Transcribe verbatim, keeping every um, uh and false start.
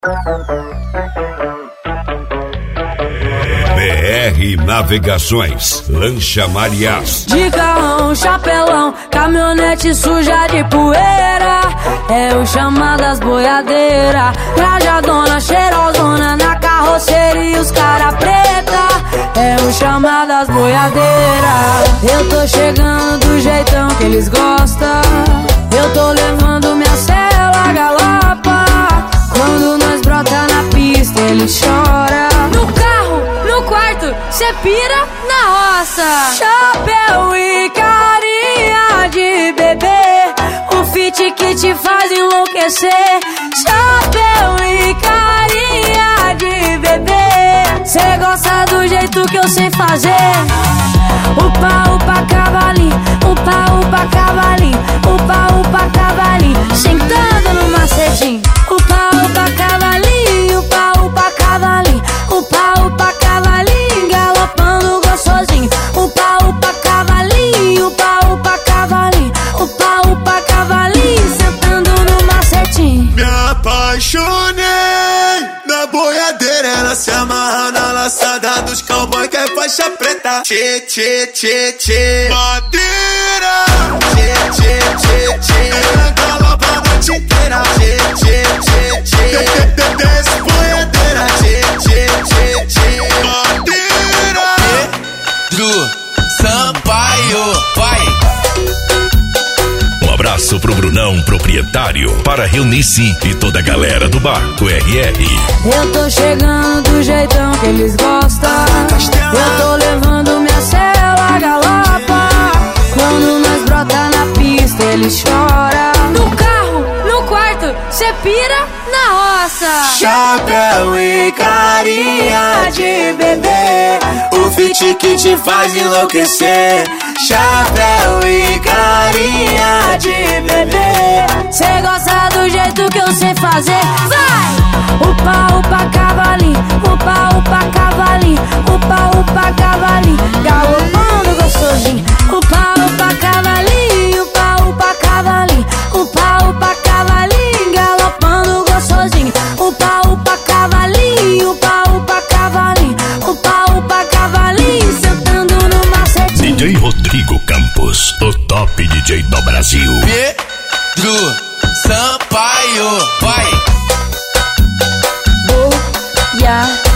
B R Navegações, Lancha Mariás. De carrão, chapelão, caminhonete suja de poeira. É o chamadas boiadeira. Trajadona, cheirosona na carroceria e os cara preta. É o chamadas boiadeira. Eu tô chegando do jeitão que eles gostam. Eu tô levando minha cela galopa. Quando nós brota na pista eles choram. No carro, no quarto, cê pira na roça. Chapéu e carinha de bebê, o fit que te faz enlouquecer. Chapéu e carinha de bebê, cê gosta do jeito que eu sei fazer. Upa, upa, cavalinho, upa, upa, cavalinho, upa, upa, cavalinho, sentando no macetinho. Upa, upa, cavalinho, upa, upa, cavalinho, upa, upa, cavalinho, galopando gostosinho. Upa, upa, cavalinho, upa, upa, cavalinho, upa, upa, cavalinho, sentando no macetinho. Me apaixonei na boiadeira, ela se amarra na laçada dos cowboy que é faixa preta. Tchê, tchê, tchê, tchê, madeira. Tchê, tchê, tchê, tchê, ela galopa a noite inteira. Tchê, tchê, tchê, tchê, desce boiadeira. Tchê, tchê, tchê, tchê, madeira. Pedro Sampaio, vai. Um abraço pro Brunão, proprietário, para Reunice e toda a galera do Barco R R. Eu tô chegando do jeitão que eles gostam. Eu tô levando minha cela galopa. Quando nós brota na pista eles choram. No carro, no quarto, cê pira na roça. Chapéu e carinha de bebê, o fit que te faz enlouquecer. Chapéu e carinha de bebê, cê gosta do jeito que eu sei fazer. Vai! Upa, upa, cavalinho, upa, upa, cavalinho, upa, upa, cavalinho, galopando gostosinho. Upa, upa, cavalinho, upa, upa, cavalinho, upa, upa, cavalinho, galopando gostosinho. Upa, upa, cavalinho, upa, upa, cavalinho, upa, upa, cavalinho, sentando no macetinho. D J Rodrigo Campos, o top D J do Brasil. Pedro Sampaio, vai. Boia